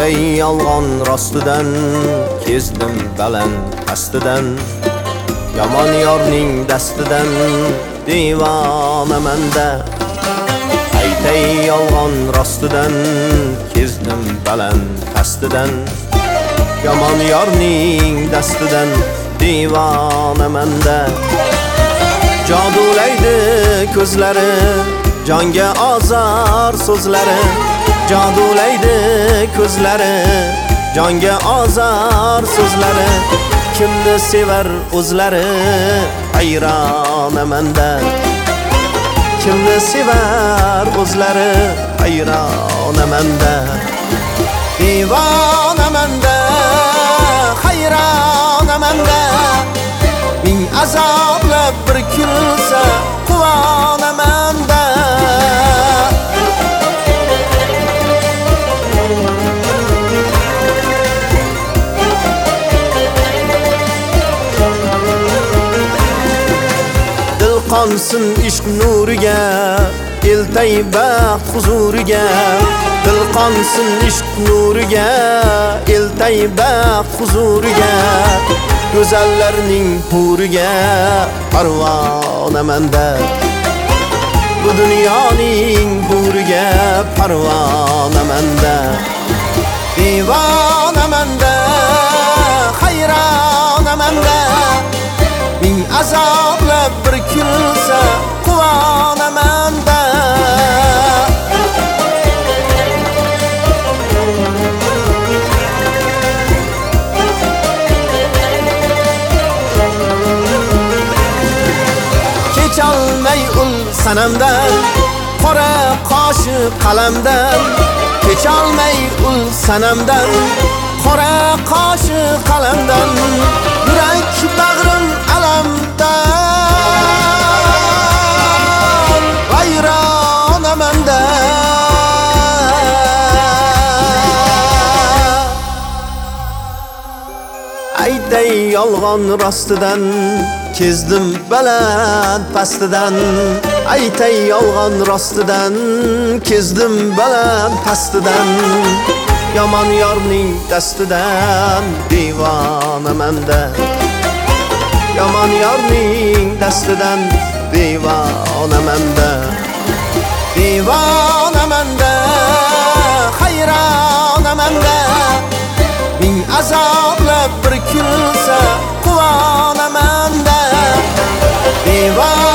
Aytay yolg'on rostidan, kezdim baland pastidan, yomon yorning dastidan devonaman-da. Aytay yolg'on rostidan, kezdim baland pastidan, yomon yorning dastidan devonaman-da. Jodulaydi ko'zlari, jonga ozor so'zlari, jodulaydi ko'zlari, jonga ozor so'zlari. Kimni sevar o'zlari, hayronaman-da. Kimni sevar o'zlari, hayronaman-da. Devonaman-da, hayronaman-da. Ming azoblab bir kulsa quvonaman-da. Dil qonsin ishq nuriga, eltay baxt huzuriga. Dil qonsin ishq nuriga, eltay baxt huzuriga. Go'zallarning huriga parvonaman-da. Bu dunyoning huriga parvonaman-da. Devonaman-da, hayronaman-da. Ming azoblab bir kulsa quvonaman-da. Kecholmay ul sanamdan, qora qoshi qalamdan. Kecholmay ul sanamdan, qora qoshi qalamdan. Yurak bag'rim alamdan, vayronaman-da. Aytay yolg'on rostidan, kezdim baland pastidan. Aytay yolg'on rostidan, kezdim baland pastidan, yomon yorning dastidan devonaman-da. Yomon yorning dastidan devonaman-da. Devonaman-da, hayronaman-da. Ming azoblab bir kulsa quvonaman-da. Devonaman-da.